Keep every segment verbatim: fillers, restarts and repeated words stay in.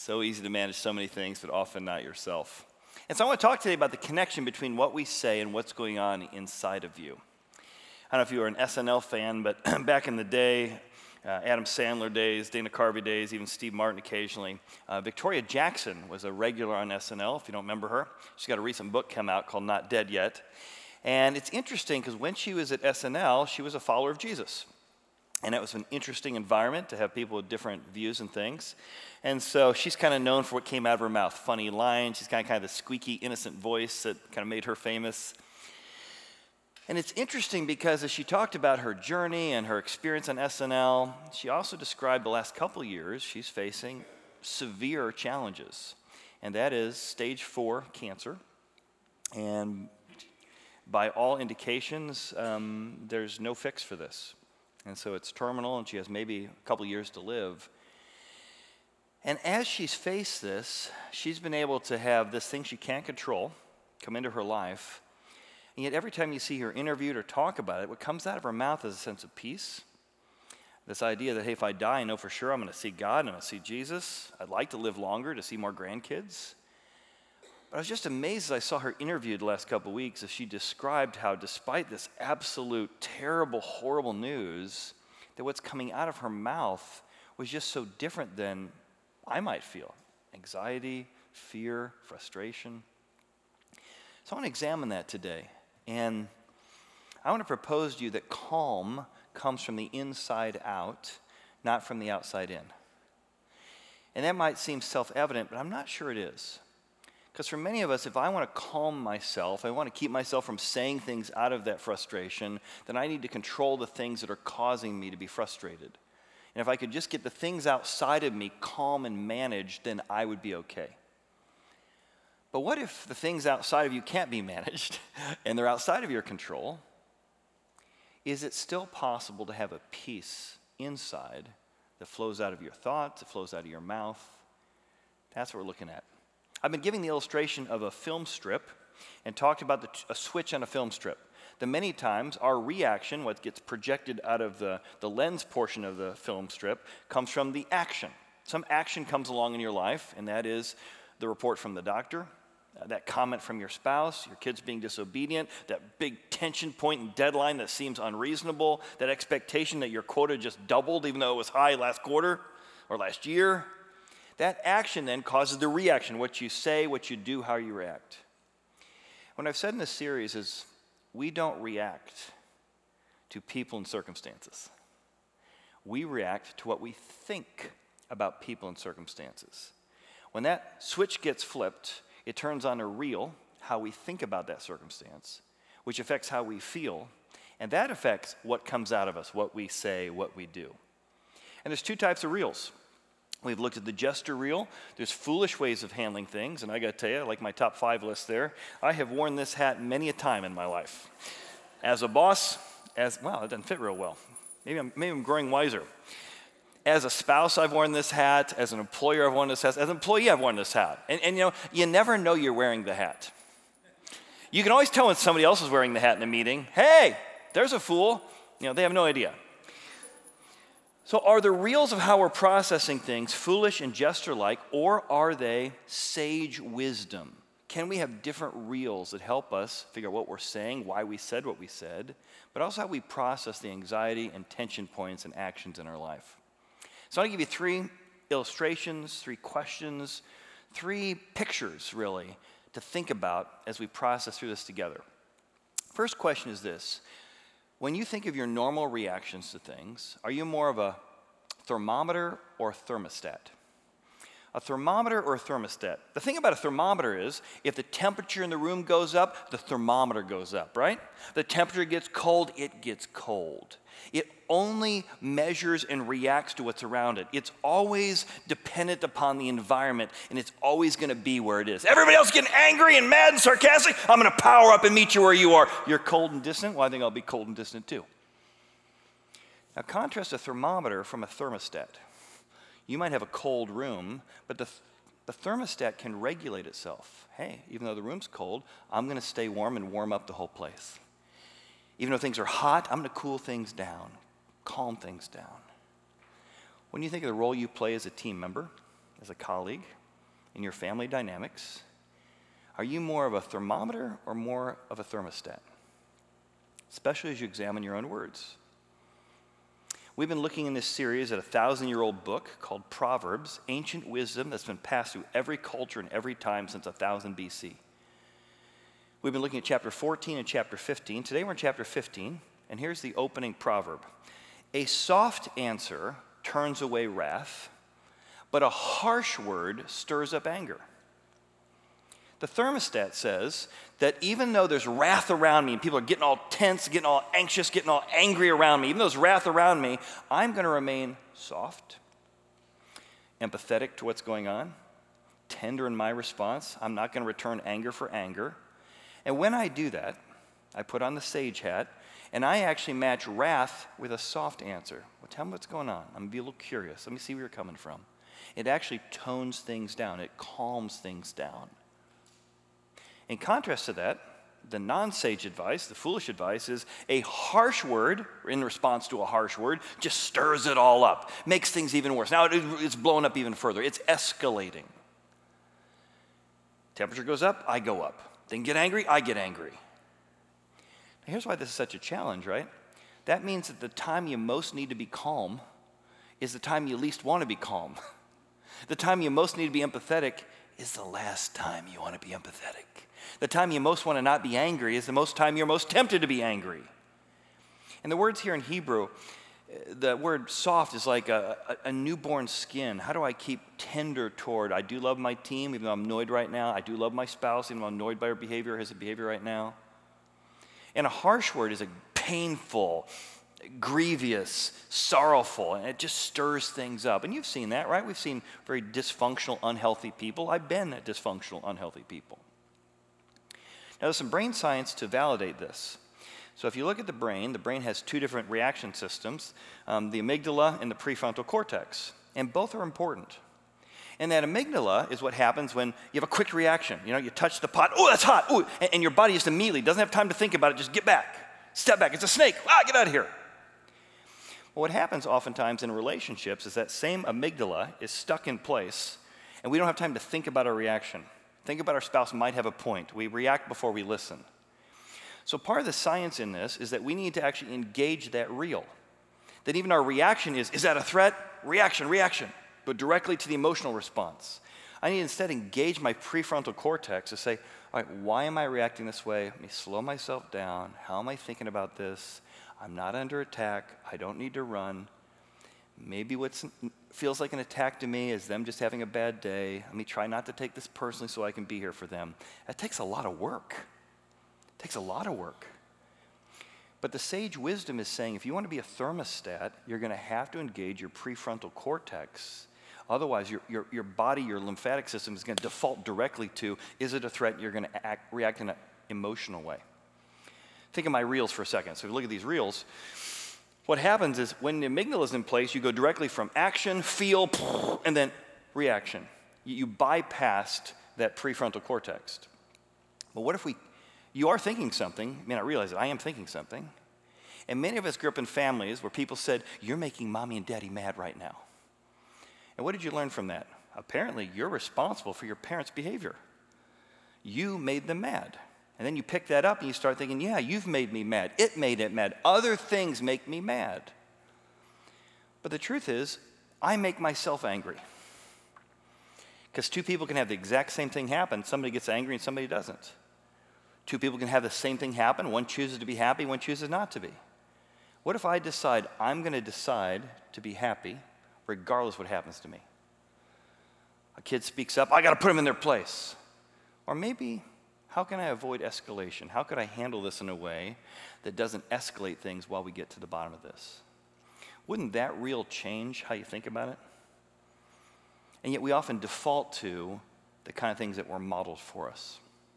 So easy to manage so many things, but often not yourself. And so I want to talk today about the connection between what we say and what's going on inside of you. I don't know if you were an S N L fan, but back in the day, uh, Adam Sandler days, Dana Carvey days, even Steve Martin occasionally, uh, Victoria Jackson was a regular on S N L, if you don't remember her. She's got a recent book come out called Not Dead Yet. And it's interesting because when she was at S N L, she was a follower of Jesus. And it was an interesting environment to have people with different views and things. And so she's kind of known for what came out of her mouth, funny lines. She's kind of, kind of the squeaky, innocent voice that kind of made her famous. And it's interesting because as she talked about her journey and her experience on S N L, she also described the last couple years she's facing severe challenges. And that is stage four cancer. And by all indications, um, there's no fix for this. And so it's terminal, and she has maybe a couple years to live. And as she's faced this, she's been able to have this thing she can't control come into her life. And yet every time you see her interviewed or talk about it, what comes out of her mouth is a sense of peace. This idea that, hey, if I die, I know for sure I'm going to see God and I'm going to see Jesus. I'd like to live longer to see more grandkids. But I was just amazed as I saw her interviewed the last couple of weeks as she described how despite this absolute terrible, horrible news, that what's coming out of her mouth was just so different than I might feel. Anxiety, fear, frustration. So I want to examine that today. And I want to propose to you that calm comes from the inside out, not from the outside in. And that might seem self-evident, but I'm not sure it is. Because for many of us, if I want to calm myself, I want to keep myself from saying things out of that frustration, then I need to control the things that are causing me to be frustrated. And if I could just get the things outside of me calm and managed, then I would be okay. But what if the things outside of you can't be managed and they're outside of your control? Is it still possible to have a peace inside that flows out of your thoughts, that flows out of your mouth? That's what we're looking at. I've been giving the illustration of a film strip and talked about the, a switch on a film strip. That many times our reaction, what gets projected out of the, the lens portion of the film strip, comes from the action. Some action comes along in your life, and that is the report from the doctor, uh, that comment from your spouse, your kids being disobedient, that big tension point and deadline that seems unreasonable, that expectation that your quota just doubled even though it was high last quarter or last year. That action then causes the reaction, what you say, what you do, how you react. What I've said in this series is we don't react to people and circumstances. We react to what we think about people and circumstances. When that switch gets flipped, it turns on a reel, how we think about that circumstance, which affects how we feel, and that affects what comes out of us, what we say, what we do. And there's two types of reels. We've looked at the jester reel. There's foolish ways of handling things, and I got to tell you, like my top five list there, I have worn this hat many a time in my life. As a boss, as, wow, it doesn't fit real well. Maybe I'm, maybe I'm growing wiser. As a spouse, I've worn this hat. As an employer, I've worn this hat. As an employee, I've worn this hat. And, and you know, you never know you're wearing the hat. You can always tell when somebody else is wearing the hat in a meeting. Hey, there's a fool. You know, they have no idea. So are the reels of how we're processing things foolish and jester-like, or are they sage wisdom? Can we have different reels that help us figure out what we're saying, why we said what we said, but also how we process the anxiety and tension points and actions in our life? So I want to give you three illustrations, three questions, three pictures, really, to think about as we process through this together. First question is this. When you think of your normal reactions to things, are you more of a thermometer or a thermostat? A thermometer or a thermostat? The thing about a thermometer is, if the temperature in the room goes up, the thermometer goes up, right? The temperature gets cold, it gets cold. It only measures and reacts to what's around it. It's always dependent upon the environment, and it's always going to be where it is. Everybody else getting angry and mad and sarcastic, I'm going to power up and meet you where you are. You're cold and distant? Well, I think I'll be cold and distant too. Now, contrast a thermometer from a thermostat. You might have a cold room, but the, the thermostat can regulate itself. Hey, even though the room's cold, I'm going to stay warm and warm up the whole place. Even though things are hot, I'm going to cool things down, calm things down. When you think of the role you play as a team member, as a colleague, in your family dynamics? Are you more of a thermometer or more of a thermostat? Especially as you examine your own words. We've been looking in this series at a thousand-year-old book called Proverbs, ancient wisdom that's been passed through every culture and every time since one thousand B C. We've been looking at chapter fourteen and chapter fifteen. Today we're in chapter fifteen, and here's the opening proverb. A soft answer turns away wrath, but a harsh word stirs up anger. The thermostat says that even though there's wrath around me and people are getting all tense, getting all anxious, getting all angry around me, even though there's wrath around me, I'm going to remain soft, empathetic to what's going on, tender in my response. I'm not going to return anger for anger. And when I do that, I put on the sage hat, and I actually match wrath with a soft answer. Well, tell me what's going on. I'm going to be a little curious. Let me see where you're coming from. It actually tones things down. It calms things down. In contrast to that, the non-sage advice, the foolish advice, is a harsh word in response to a harsh word just stirs it all up, makes things even worse. Now it's blown up even further. It's escalating. Temperature goes up, I go up. Then get angry, I get angry. Now here's why this is such a challenge, right? That means that the time you most need to be calm is the time you least want to be calm. The time you most need to be empathetic is the last time you want to be empathetic. The time you most want to not be angry is the most time you're most tempted to be angry. And the words here in Hebrew, the word soft is like a, a, a newborn skin. How do I keep tender toward? I do love my team, even though I'm annoyed right now. I do love my spouse, even though I'm annoyed by her behavior, his behavior right now. And a harsh word is a painful, grievous, sorrowful, and it just stirs things up. And you've seen that, right? We've seen very dysfunctional, unhealthy people. I've been at dysfunctional, unhealthy people. Now, there's some brain science to validate this. So if you look at the brain, the brain has two different reaction systems, um, the amygdala and the prefrontal cortex, and both are important. And that amygdala is what happens when you have a quick reaction. You know, you touch the pot, oh, that's hot, ooh, and, and your body just immediately doesn't have time to think about it, just get back, step back, it's a snake, ah, get out of here. Well, what happens oftentimes in relationships is that same amygdala is stuck in place, and we don't have time to think about our reaction. Think about our spouse might have a point. We react before we listen. So part of the science in this is that we need to actually engage that reel. That even our reaction is, is that a threat? Reaction, reaction. Go directly to the emotional response. I need to instead engage my prefrontal cortex to say, all right, why am I reacting this way? Let me slow myself down. How am I thinking about this? I'm not under attack. I don't need to run. Maybe what feels like an attack to me is them just having a bad day. Let me try not to take this personally so I can be here for them. That takes a lot of work. It takes a lot of work. But the sage wisdom is saying if you want to be a thermostat, you're going to have to engage your prefrontal cortex. Otherwise, your, your, your body, your lymphatic system is going to default directly to, is it a threat? You're going to act, react in an emotional way. Think of my reels for a second. So if you look at these reels, what happens is when the amygdala is in place, you go directly from action, feel, and then reaction. You, you bypassed that prefrontal cortex. But what if we, you are thinking something, you may not realize it, I am thinking something. And many of us grew up in families where people said, you're making mommy and daddy mad right now. And what did you learn from that? Apparently, you're responsible for your parents' behavior. You made them mad. And then you pick that up and you start thinking, yeah, you've made me mad. It made it mad. Other things make me mad. But the truth is, I make myself angry. Because two people can have the exact same thing happen. Somebody gets angry and somebody doesn't. Two people can have the same thing happen. One chooses to be happy, one chooses not to be. What if I decide I'm going to decide to be happy regardless what happens to me? A kid speaks up, I got to put them in their place. Or maybe, how can I avoid escalation? How could I handle this in a way that doesn't escalate things while we get to the bottom of this? Wouldn't that real change how you think about it? And yet we often default to the kind of things that were modeled for us.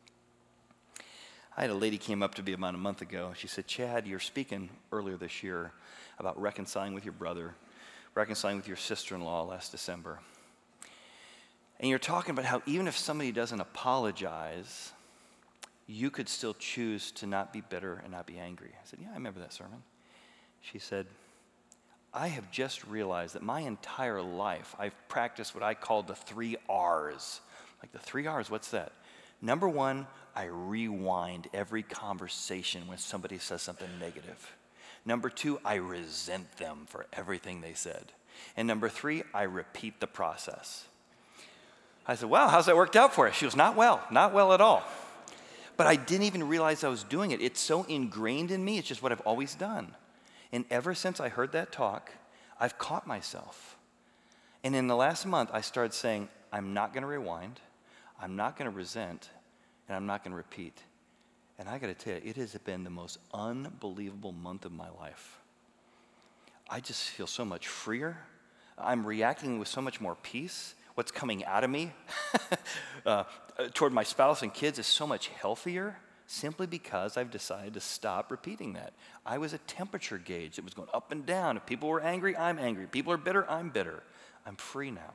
I had a lady came up to me about a month ago. She said, Chad, you're speaking earlier this year about reconciling with your brother, reconciling with your sister-in-law last December. And you're talking about how even if somebody doesn't apologize, you could still choose to not be bitter and not be angry. I said, yeah, I remember that sermon. She said, I have just realized that my entire life I've practiced what I call the three R's. Like the three R's, what's that? Number one, I rewind every conversation when somebody says something negative. Number two, I resent them for everything they said. And number three, I repeat the process. I said, wow, how's that worked out for you? She goes, not well, not well at all. But I didn't even realize I was doing it. It's so ingrained in me, it's just what I've always done. And ever since I heard that talk, I've caught myself. And in the last month, I started saying, I'm not gonna rewind, I'm not gonna resent, and I'm not gonna repeat. And I gotta tell you, it has been the most unbelievable month of my life. I just feel so much freer. I'm reacting with so much more peace. What's coming out of me uh, toward my spouse and kids is so much healthier simply because I've decided to stop repeating that. I was a temperature gauge. It was going up and down. If people were angry, I'm angry. People are bitter, I'm bitter. I'm free now.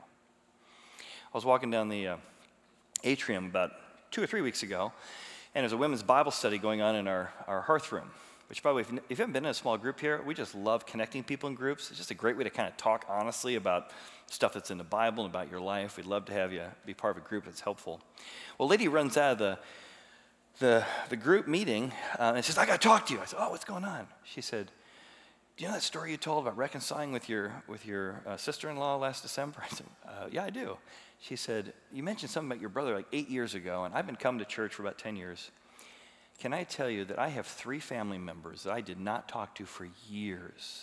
I was walking down the uh, atrium about two or three weeks ago, and there's a women's Bible study going on in our, our hearth room, which, by the way, if you, if you haven't been in a small group here, we just love connecting people in groups. It's just a great way to kind of talk honestly about stuff that's in the Bible and about your life. We'd love to have you be part of a group that's helpful. Well, a lady runs out of the, the, the group meeting, uh, and says, I got to talk to you. I said, oh, what's going on? She said, do you know that story you told about reconciling with your, with your uh, sister-in-law last December? I said, uh, yeah, I do. She said, you mentioned something about your brother like eight years ago, and I've been coming to church for about ten years. Can I tell you that I have three family members that I did not talk to for years?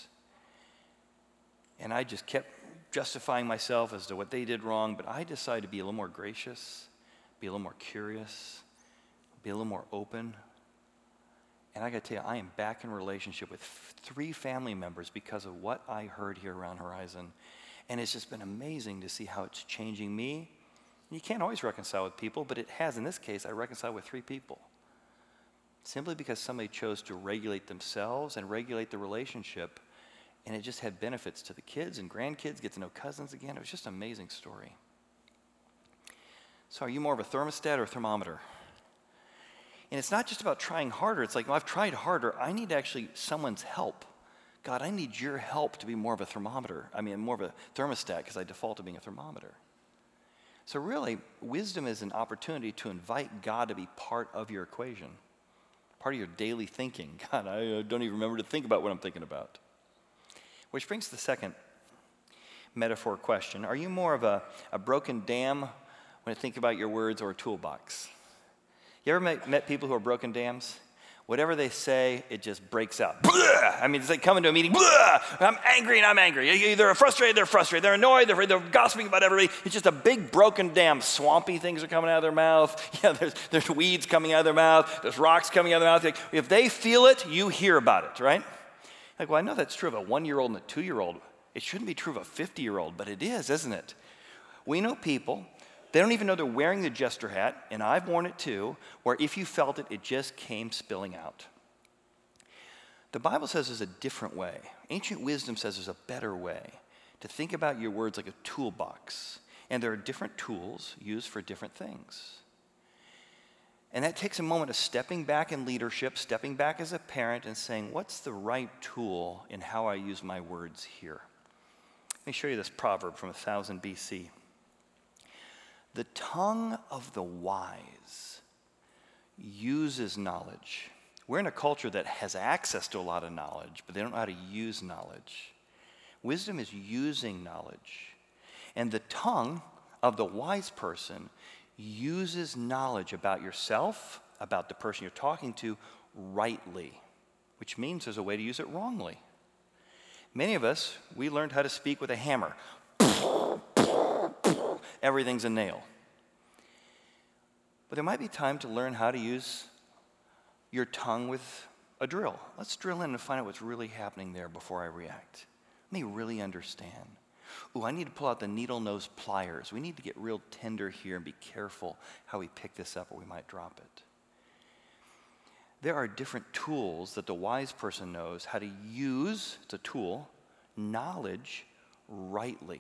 And I just kept justifying myself as to what they did wrong, but I decided to be a little more gracious, be a little more curious, be a little more open. And I got to tell you, I am back in relationship with f- three family members because of what I heard here around Horizon. And it's just been amazing to see how it's changing me. You can't always reconcile with people, but it has. In this case, I reconcile with three people. Simply because somebody chose to regulate themselves and regulate the relationship, and it just had benefits to the kids and grandkids, get to know cousins again. It was just an amazing story. So are you more of a thermostat or a thermometer? And it's not just about trying harder. It's like, well, I've tried harder. I need actually someone's help. God, I need your help to be more of a thermometer. I mean, more of a thermostat because I default to being a thermometer. So really, wisdom is an opportunity to invite God to be part of your equation, part of your daily thinking. God, I don't even remember to think about what I'm thinking about. Which brings to the second metaphor question. Are you more of a, a broken dam when you think about your words or a toolbox? You ever met, met people who are broken dams? Whatever they say, it just breaks out. Blah! I mean, it's like coming to a meeting, Blah! I'm angry and I'm angry. They're frustrated, they're frustrated. They're annoyed, they're, they're gossiping about everybody. It's just a big broken dam. Swampy things are coming out of their mouth. Yeah, there's, there's weeds coming out of their mouth. There's rocks coming out of their mouth. Like, if they feel it, you hear about it, right? Like, well, I know that's true of a one-year-old and a two-year-old. It shouldn't be true of a fifty-year-old, but it is, isn't it? We know people, they don't even know they're wearing the jester hat, and I've worn it too, where if you felt it, it just came spilling out. The Bible says there's a different way. Ancient wisdom says there's a better way to think about your words like a toolbox, and there are different tools used for different things. And that takes a moment of stepping back in leadership, stepping back as a parent and saying, what's the right tool in how I use my words here? Let me show you this proverb from one thousand B C. The tongue of the wise uses knowledge. We're in a culture that has access to a lot of knowledge, but they don't know how to use knowledge. Wisdom is using knowledge. And the tongue of the wise person uses knowledge about yourself, about the person you're talking to, rightly, which means there's a way to use it wrongly. Many of us, we learned how to speak with a hammer. Everything's a nail. But there might be time to learn how to use your tongue with a drill. Let's drill in and find out what's really happening there before I react. Let me really understand. Ooh, I need to pull out the needle nose pliers. We need to get real tender here and be careful how we pick this up or we might drop it. There are different tools that the wise person knows how to use, it's a tool, knowledge rightly.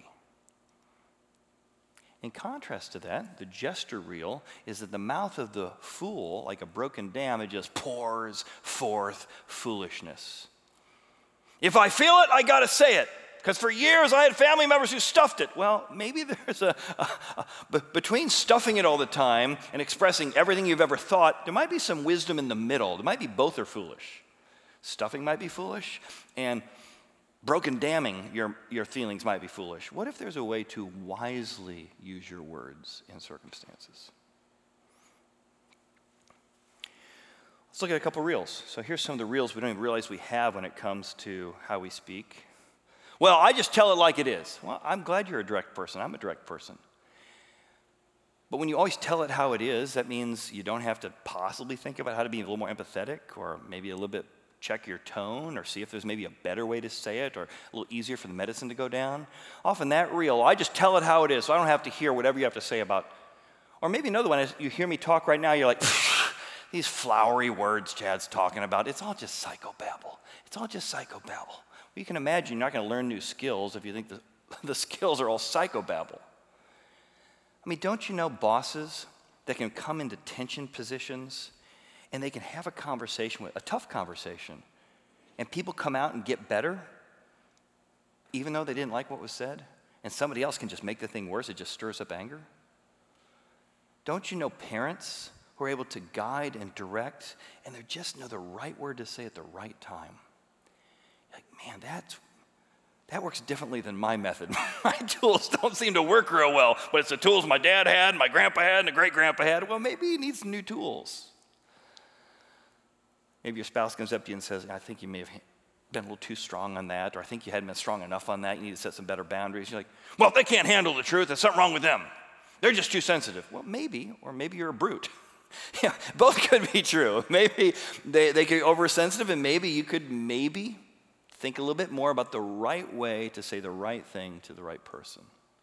In contrast to that, the jester reel is that the mouth of the fool, like a broken dam, it just pours forth foolishness. If I feel it, I gotta say it. because for years I had family members who stuffed it. Well, maybe there's a, a, a b- between stuffing it all the time and expressing everything you've ever thought, there might be some wisdom in the middle. There might be both are foolish. Stuffing might be foolish, and broken damning your, your feelings might be foolish. What if there's a way to wisely use your words in circumstances? Let's look at a couple reels. So here's some of the reels we don't even realize we have when it comes to how we speak. Well, I just tell it like it is. Well, I'm glad you're a direct person. I'm a direct person. But when you always tell it how it is, that means you don't have to possibly think about how to be a little more empathetic, or maybe a little bit check your tone, or see if there's maybe a better way to say it, or a little easier for the medicine to go down. Often that reel, I just tell it how it is, so I don't have to hear whatever you have to say about. Or maybe another one is you hear me talk right now, you're like, these flowery words Chad's talking about, it's all just psychobabble. It's all just psychobabble. Well, you can imagine you're not going to learn new skills if you think the, the skills are all psychobabble. I mean, don't you know bosses that can come into tension positions and they can have a conversation, with a tough conversation, and people come out and get better, even though they didn't like what was said, and somebody else can just make the thing worse, it just stirs up anger? Don't you know parents who are able to guide and direct, and they just know the right word to say at the right time? You're like, man, that's, that works differently than my method. My tools don't seem to work real well, but it's the tools my dad had, my grandpa had, and the great-grandpa had. Well, maybe you need some new tools. Maybe your spouse comes up to you and says, I think you may have been a little too strong on that, or I think you hadn't been strong enough on that. You need to set some better boundaries. You're like, well, if they can't handle the truth, there's something wrong with them. They're just too sensitive. Well, maybe, or maybe you're a brute. Yeah, both could be true. Maybe they, they could be oversensitive, and maybe you could maybe think a little bit more about the right way to say the right thing to the right person.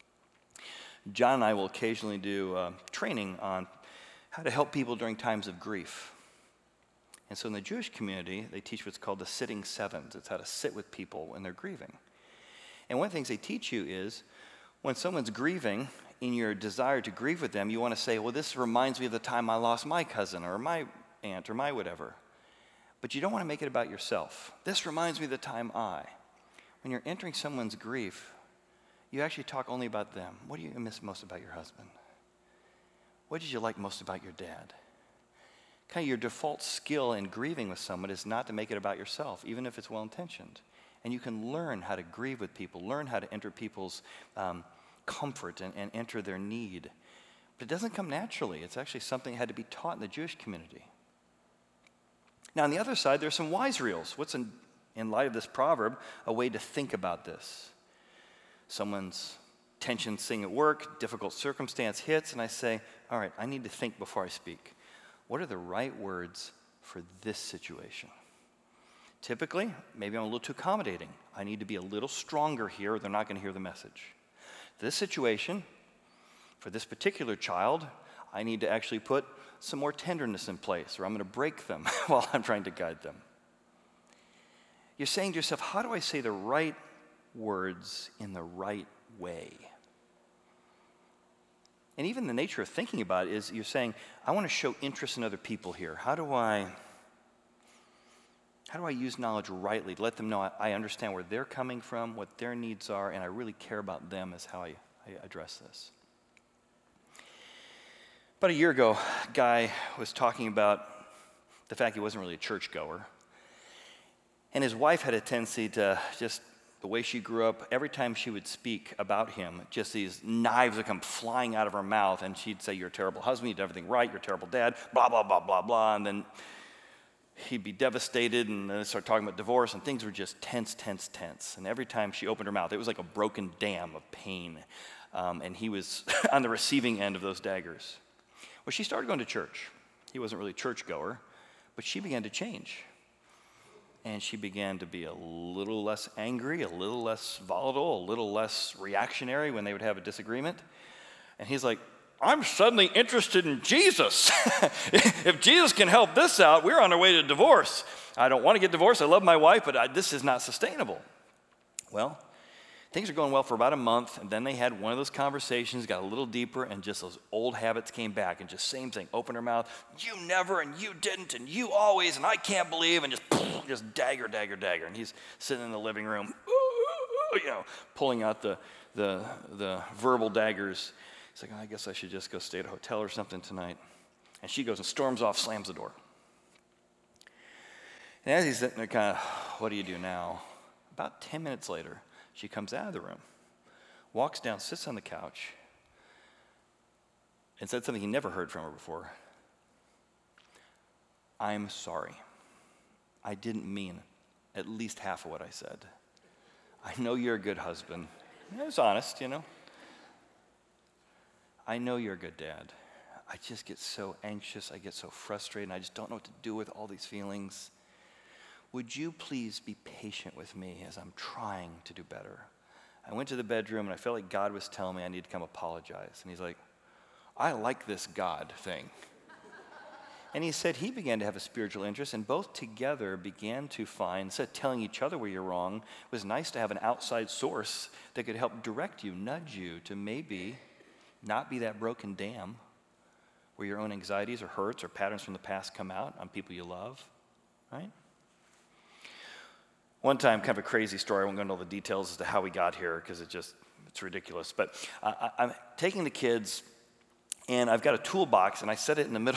John and I will occasionally do uh, training on how to help people during times of grief. And so in the Jewish community, they teach what's called the sitting sevens. It's how to sit with people when they're grieving. And one of the things they teach you is when someone's grieving, in your desire to grieve with them, you want to say, well, this reminds me of the time I lost my cousin or my aunt or my whatever. But you don't want to make it about yourself. This reminds me of the time I. When you're entering someone's grief, you actually talk only about them. What do you miss most about your husband? What did you like most about your dad? Kind of your default skill in grieving with someone is not to make it about yourself, even if it's well-intentioned. And you can learn how to grieve with people, learn how to enter people's um, comfort and, and enter their need. But it doesn't come naturally. It's actually something that had to be taught in the Jewish community. Now, on the other side, there's some wise reels. What's, in, in light of this proverb, a way to think about this? Someone's tension sing at work, difficult circumstance hits, and I say, all right, I need to think before I speak. What are the right words for this situation? Typically, maybe I'm a little too accommodating. I need to be a little stronger here or they're not going to hear the message. This situation, for this particular child, I need to actually put some more tenderness in place or I'm going to break them while I'm trying to guide them. You're saying to yourself, how do I say the right words in the right way? And even the nature of thinking about it is you're saying, I want to show interest in other people here. How do I, how do I use knowledge rightly to let them know I, I understand where they're coming from, what their needs are, and I really care about them as how I, I address this. About a year ago, a guy was talking about the fact he wasn't really a churchgoer. And his wife had a tendency to just, the way she grew up, every time she would speak about him, just these knives would come flying out of her mouth, and she'd say, you're a terrible husband, you did everything right, you're a terrible dad, blah, blah, blah, blah, blah, and then he'd be devastated, and then start talking about divorce, and things were just tense, tense, tense. And every time she opened her mouth, it was like a broken dam of pain, um, and he was on the receiving end of those daggers. Well, she started going to church. He wasn't really a churchgoer, but she began to change. And she began to be a little less angry, a little less volatile, a little less reactionary when they would have a disagreement. And he's like, I'm suddenly interested in Jesus. If Jesus can help this out, we're on our way to divorce. I don't want to get divorced. I love my wife, but I, this is not sustainable. Well, things are going well for about a month, and then they had one of those conversations, got a little deeper, and just those old habits came back, and just same thing, open her mouth, you never, and you didn't, and you always, and I can't believe, and just, just dagger, dagger, dagger. And he's sitting in the living room, you know, pulling out the, the, the verbal daggers. He's like, oh, I guess I should just go stay at a hotel or something tonight. And she goes and storms off, slams the door. And as he's sitting there kind of, what do you do now? About ten minutes later, she comes out of the room, walks down, sits on the couch, and said something he never heard from her before. I'm sorry. I didn't mean at least half of what I said. I know you're a good husband. I was honest, you know. I know you're a good dad. I just get so anxious. I get so frustrated. And I just don't know what to do with all these feelings. Would you please be patient with me as I'm trying to do better? I went to the bedroom and I felt like God was telling me I need to come apologize. And he's like, I like this God thing. And he said he began to have a spiritual interest, and both together began to find, instead of telling each other where you're wrong, it was nice to have an outside source that could help direct you, nudge you to maybe not be that broken dam where your own anxieties or hurts or patterns from the past come out on people you love, right? One time, kind of a crazy story, I won't go into all the details as to how we got here because it just, it's ridiculous. But I, I'm taking the kids, and I've got a toolbox, and I set it in the middle.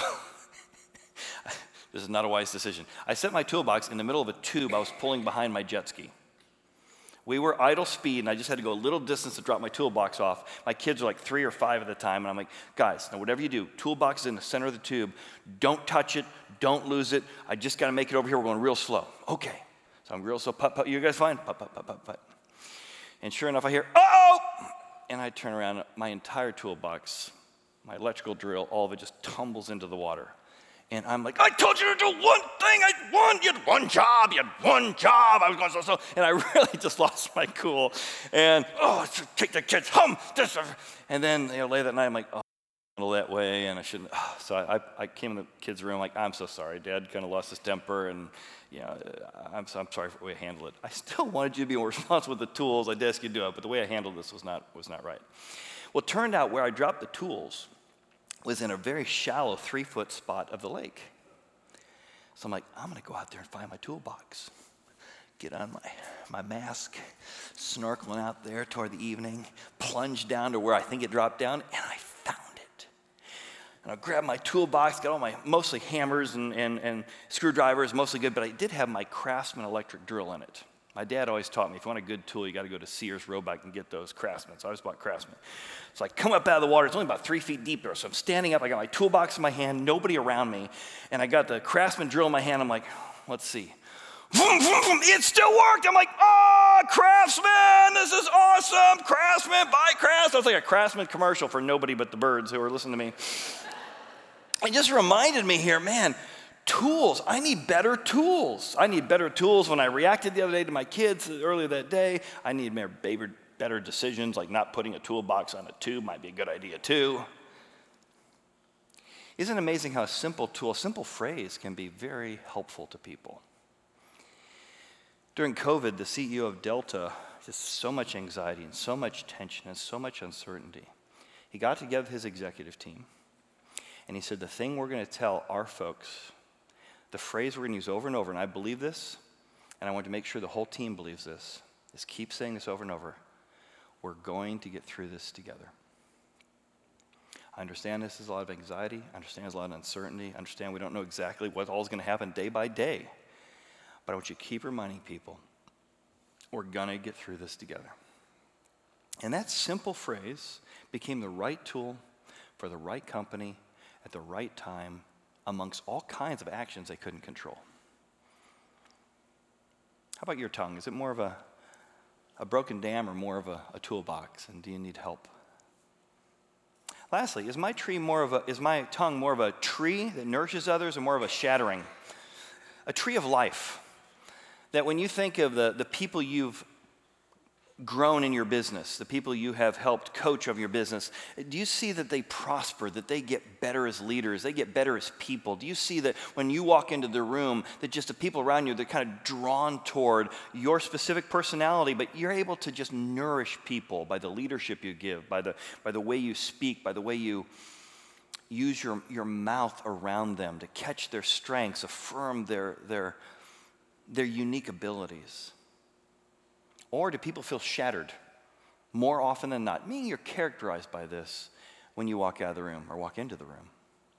This is not a wise decision. I set my toolbox in the middle of a tube I was pulling behind my jet ski. We were idle speed, and I just had to go a little distance to drop my toolbox off. My kids are like three or five at the time, and I'm like, guys, now whatever you do, toolbox is in the center of the tube. Don't touch it. Don't lose it. I just got to make it over here. We're going real slow. Okay. So I'm real slow. Putt, putt. You guys fine? Putt, putt, putt, putt, putt. And sure enough, I hear, uh-oh! And I turn around. My entire toolbox, my electrical drill, all of it just tumbles into the water. And I'm like, I told you to do one thing. I won. You had one job. You had one job. I was going so so. And I really just lost my cool. And, oh, take the kids home. This. And then, you know, later that night, I'm like, oh, I handle that way. And I shouldn't. Oh. So I, I came in the kids' room like, I'm so sorry. Dad kind of lost his temper. And, you know, I'm, so, I'm sorry for the way I handled it. I still wanted you to be more responsible with the tools. I did ask you to do it. But the way I handled this was not, was not right. Well, it turned out where I dropped the tools was in a very shallow three-foot spot of the lake. So I'm like, I'm going to go out there and find my toolbox. Get on my, my mask, snorkeling out there toward the evening, plunge down to where I think it dropped down, and I found it. And I grabbed my toolbox, got all my, mostly hammers and, and, and screwdrivers, mostly good, but I did have my Craftsman electric drill in it. My dad always taught me, if you want a good tool, you got to go to Sears, Roebuck, and get those Craftsman. So I just bought Craftsman. So I come up out of the water. It's only about three feet deep there. So I'm standing up. I got my toolbox in my hand, nobody around me. And I got the Craftsman drill in my hand. I'm like, let's see. Vroom, vroom, vroom. It still worked. I'm like, oh, Craftsman, this is awesome. Craftsman, buy Craftsman. It was like a Craftsman commercial for nobody but the birds who were listening to me. It just reminded me here, man, tools. I need better tools. I need better tools. When I reacted the other day to my kids earlier that day, I need better decisions, like not putting a toolbox on a tube might be a good idea too. Isn't it amazing how a simple tool, a simple phrase can be very helpful to people? During COVID, the C E O of Delta, just so much anxiety and so much tension and so much uncertainty. He got together with his executive team and he said, the thing we're going to tell our folks, the phrase we're going to use over and over, and I believe this, and I want to make sure the whole team believes this, is keep saying this over and over. We're going to get through this together. I understand this is a lot of anxiety. I understand there's a lot of uncertainty. I understand we don't know exactly what all is going to happen day by day. But I want you to keep reminding people, we're going to get through this together. And that simple phrase became the right tool for the right company at the right time, amongst all kinds of actions they couldn't control. How about your tongue? Is it more of a, a broken dam or more of a, a toolbox? And do you need help? Lastly, is my tree more of a, is my tongue more of a tree that nourishes others or more of a shattering? A tree of life. That when you think of the, the people you've grown in your business, the people you have helped coach of your business, do you see that they prosper, that they get better as leaders, they get better as people? Do you see that when you walk into the room, that just the people around you, they're kind of drawn toward your specific personality, but you're able to just nourish people by the leadership you give, by the, by the way you speak, by the way you use your, your mouth around them to catch their strengths, affirm their, their, their unique abilities? Or do people feel shattered more often than not? Meaning you're characterized by this when you walk out of the room or walk into the room.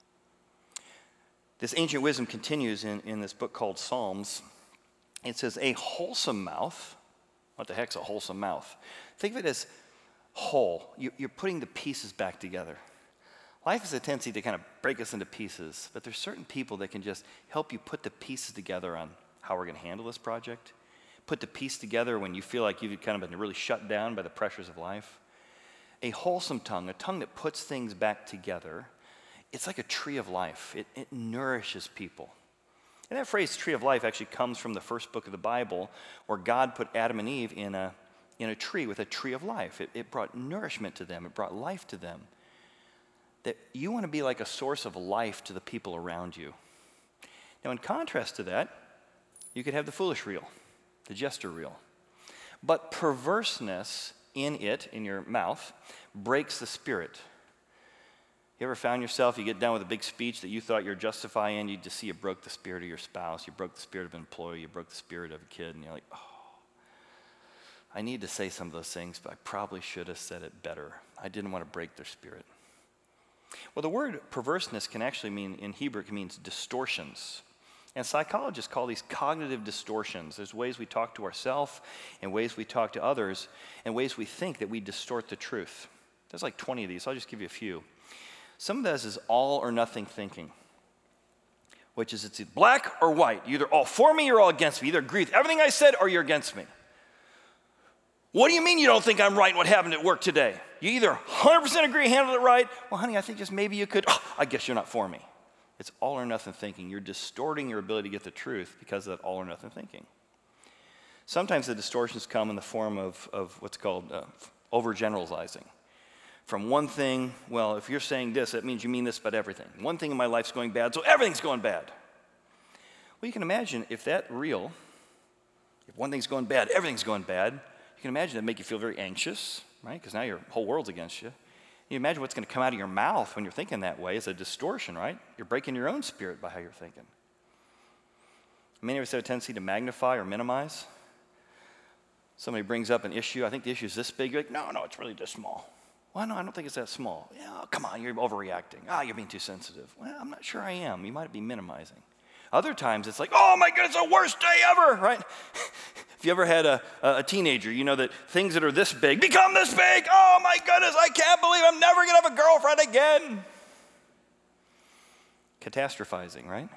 This ancient wisdom continues in, in this book called Psalms. It says, a wholesome mouth. What the heck's a wholesome mouth? Think of it as whole. You, you're putting the pieces back together. Life has a tendency to kind of break us into pieces, but there's certain people that can just help you put the pieces together on how we're going to handle this project. Put the piece together when you feel like you've kind of been really shut down by the pressures of life. A wholesome tongue, a tongue that puts things back together, it's like a tree of life. It, it nourishes people. And that phrase, tree of life, actually comes from the first book of the Bible, where God put Adam and Eve in a, in a tree with a tree of life. It, it brought nourishment to them. It brought life to them. That you want to be like a source of life to the people around you. Now, in contrast to that, you could have the foolish reel, the jester reel. But perverseness in it, in your mouth, breaks the spirit. You ever found yourself, you get done with a big speech that you thought you were justifying, you just see you broke the spirit of your spouse, you broke the spirit of an employee, you broke the spirit of a kid, and you're like, oh, I need to say some of those things, but I probably should have said it better. I didn't want to break their spirit. Well, the word perverseness can actually mean, in Hebrew, it means distortions. And psychologists call these cognitive distortions. There's ways we talk to ourselves and ways we talk to others and ways we think that we distort the truth. There's like twenty of these. So I'll just give you a few. Some of this is all or nothing thinking, which is it's black or white. You're either all for me or all against me. You either agree with everything I said or you're against me. What do you mean you don't think I'm right in what happened at work today? You either one hundred percent agree, handled it right. Well, honey, I think just maybe you could. Oh, I guess you're not for me. It's all or nothing thinking. You're distorting your ability to get the truth because of that all or nothing thinking. Sometimes the distortions come in the form of, of what's called uh, overgeneralizing. From one thing, well, if you're saying this, that means you mean this about everything. One thing in my life's going bad, so everything's going bad. Well, you can imagine if that real, if one thing's going bad, everything's going bad, you can imagine that'd make you feel very anxious, right? Because now your whole world's against you. You imagine what's going to come out of your mouth when you're thinking that way is a distortion, right? You're breaking your own spirit by how you're thinking. Many of us have a tendency to magnify or minimize. Somebody brings up an issue. I think the issue is this big. You're like, no, no, it's really this small. Well, no, I don't think it's that small. Yeah, oh, come on, you're overreacting. Ah, oh, you're being too sensitive. Well, I'm not sure I am. You might be minimizing. Other times it's like, oh my goodness, the worst day ever, right? If you ever had a, a teenager, you know that things that are this big become this big. Oh my goodness, I can't believe I'm never going to have a girlfriend again. Catastrophizing, right?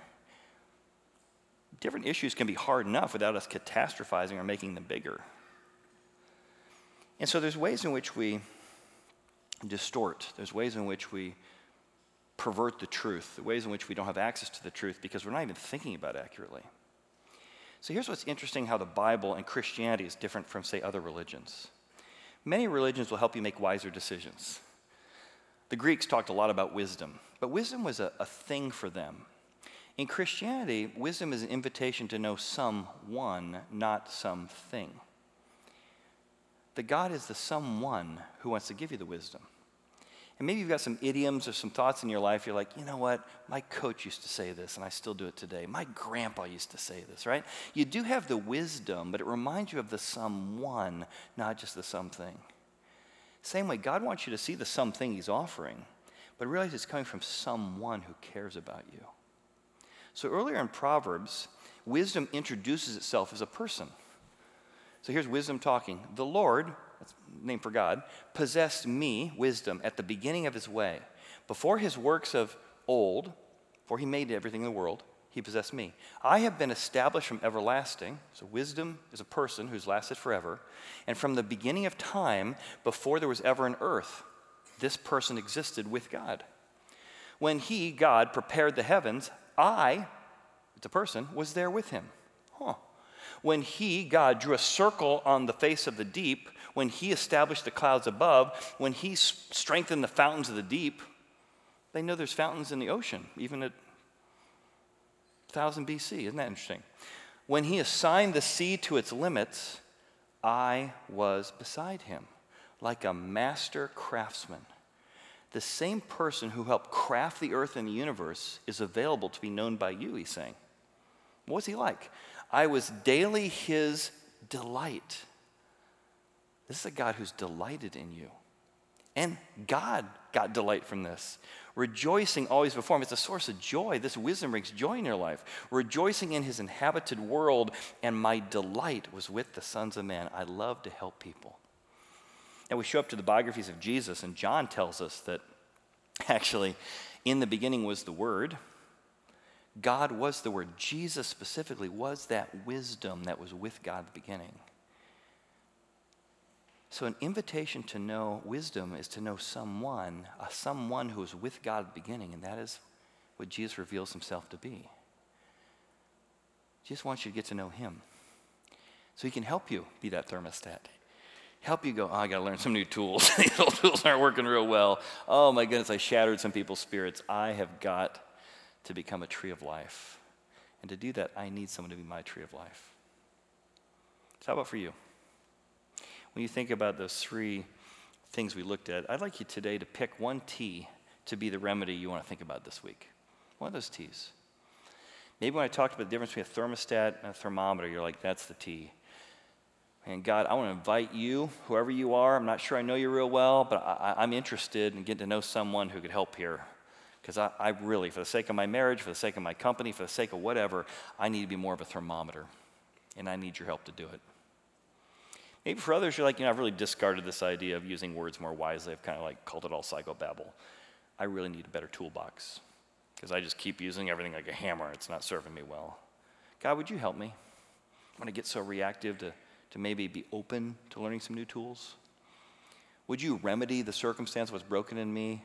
Different issues can be hard enough without us catastrophizing or making them bigger. And so there's ways in which we distort. There's ways in which we pervert the truth, the ways in which we don't have access to the truth because we're not even thinking about it accurately. So here's what's interesting, how the Bible and Christianity is different from, say, other religions. Many religions will help you make wiser decisions. The Greeks talked a lot about wisdom, but wisdom was a, a thing for them. In Christianity, wisdom is an invitation to know someone, not something. That God is the someone who wants to give you the wisdom. And maybe you've got some idioms or some thoughts in your life. You're like, you know what? My coach used to say this, and I still do it today. My grandpa used to say this, right? You do have the wisdom, but it reminds you of the someone, not just the something. Same way, God wants you to see the something he's offering, but realize it's coming from someone who cares about you. So earlier in Proverbs, wisdom introduces itself as a person. So here's wisdom talking. The Lord, that's the name for God, possessed me, wisdom, at the beginning of his way. Before his works of old, before he made everything in the world, he possessed me. I have been established from everlasting. So wisdom is a person who's lasted forever. And from the beginning of time, before there was ever an earth, this person existed with God. When he, God, prepared the heavens, I, it's a person, was there with him. Huh. When he, God, drew a circle on the face of the deep, when he established the clouds above, when he strengthened the fountains of the deep, they know there's fountains in the ocean, even at one thousand B C. Isn't that interesting? When he assigned the sea to its limits, I was beside him, like a master craftsman. The same person who helped craft the earth and the universe is available to be known by you, he's saying. What was he like? I was daily his delight. This is a God who's delighted in you. And God got delight from this. Rejoicing always before him. It's a source of joy. This wisdom brings joy in your life. Rejoicing in his inhabited world, and my delight was with the sons of man. I love to help people. And we show up to the biographies of Jesus, and John tells us that actually, in the beginning was the Word. God was the Word. Jesus specifically was that wisdom that was with God at the beginning. So an invitation to know wisdom is to know someone, a someone who was with God at the beginning, and that is what Jesus reveals himself to be. Jesus wants you to get to know him so he can help you be that thermostat. Help you go, oh, I got to learn some new tools. These old tools aren't working real well. Oh, my goodness, I shattered some people's spirits. I have got to become a tree of life. And to do that, I need someone to be my tree of life. So how about for you? When you think about those three things we looked at, I'd like you today to pick one T to be the remedy you want to think about this week. One of those T's. Maybe when I talked about the difference between a thermostat and a thermometer, you're like, that's the T. And God, I want to invite you, whoever you are. I'm not sure I know you real well, but I, I'm interested in getting to know someone who could help here. Because I, I really, for the sake of my marriage, for the sake of my company, for the sake of whatever, I need to be more of a thermometer. And I need your help to do it. Maybe for others, you're like, you know, I've really discarded this idea of using words more wisely. I've kind of like called it all psychobabble. I really need a better toolbox because I just keep using everything like a hammer. It's not serving me well. God, would you help me? When I get so reactive to, to maybe be open to learning some new tools? Would you remedy the circumstance of what's broken in me?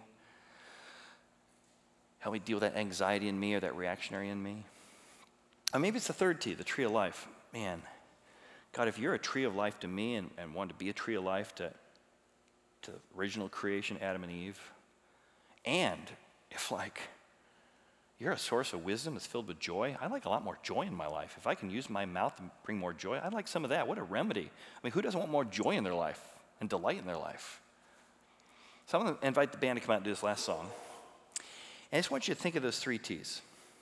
Help me deal with that anxiety in me or that reactionary in me? Or maybe it's the third T, the tree of life. Man, God, if you're a tree of life to me and, and want to be a tree of life to, to original creation, Adam and Eve, and if like you're a source of wisdom that's filled with joy, I'd like a lot more joy in my life. If I can use my mouth to bring more joy, I'd like some of that. What a remedy. I mean, who doesn't want more joy in their life and delight in their life? So I'm going to invite the band to come out and do this last song. And I just want you to think of those three T's.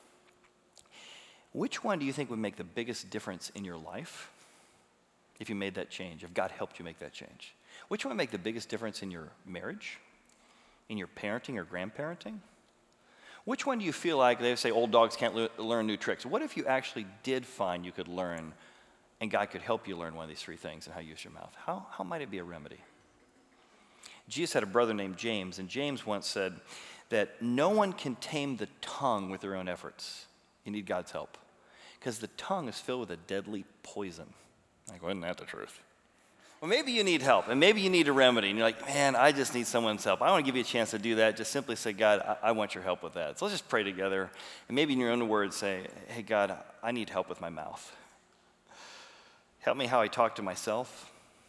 Which one do you think would make the biggest difference in your life? If you made that change, if God helped you make that change? Which one would make the biggest difference in your marriage, in your parenting or grandparenting? Which one do you feel like, they say old dogs can't le- learn new tricks. What if you actually did find you could learn and God could help you learn one of these three things and how you use your mouth? How, how might it be a remedy? Jesus had a brother named James, and James once said that no one can tame the tongue with their own efforts. You need God's help because the tongue is filled with a deadly poison. Like, wasn't that the truth? Well, maybe you need help, and maybe you need a remedy, and you're like, man, I just need someone's help. I want to give you a chance to do that. Just simply say, God, I, I want your help with that. So let's just pray together, and maybe in your own words say, hey, God, I need help with my mouth. Help me how I talk to myself.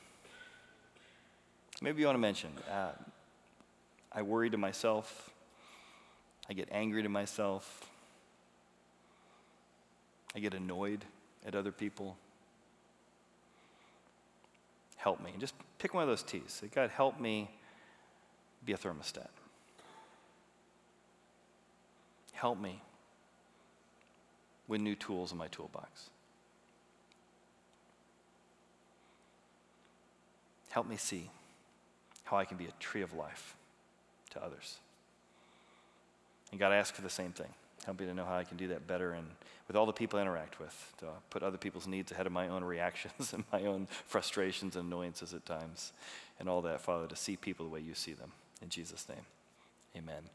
Maybe you want to mention, uh, I worry to myself. I get angry to myself. I get annoyed at other people. Help me. And just pick one of those T's. Say, God, help me be a thermostat. Help me with new tools in my toolbox. Help me see how I can be a tree of life to others. And God, I ask for the same thing. Help me to know how I can do that better and with all the people I interact with, to put other people's needs ahead of my own reactions and my own frustrations and annoyances at times and all that, Father, to see people the way you see them. In Jesus' name, amen.